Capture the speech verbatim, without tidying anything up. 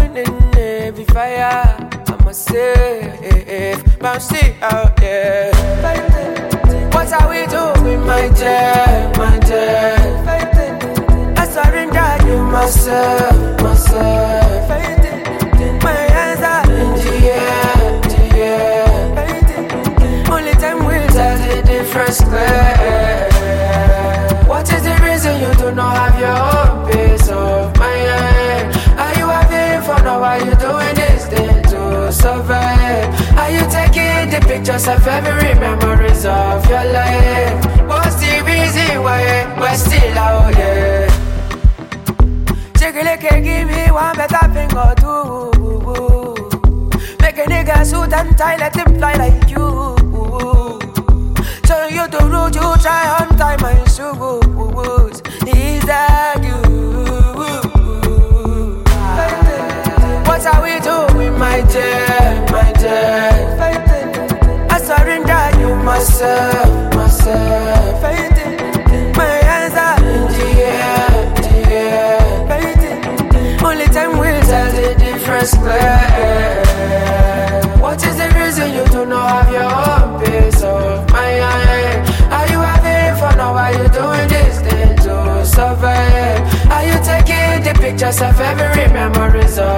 burning heavy fire. I'ma save, but I'm still out there. What are we doing, my dear, my dear? I surrender you myself, myself. My hands are in the air, the air. Only time will tell the difference clear. What is the reason you do not have your own peace of mind? Are you having fun or are you doing this thing to survive? Are you taking the pictures of every memories of your life? What's the reason why we're still out here? Chickily can give me one better thing or two. Make a nigga suit and tie, let him fly like you. So you the road you try on time my shoes. Is that you? What are we doing, my dear, my dear? I surrender you myself, myself. My hands are in the air, the air. Only time will tell the difference clear. What is the reason you do not have your own peace of mind? Are you having fun or are you doing this thing to survive? Are you taking the pictures of every memories of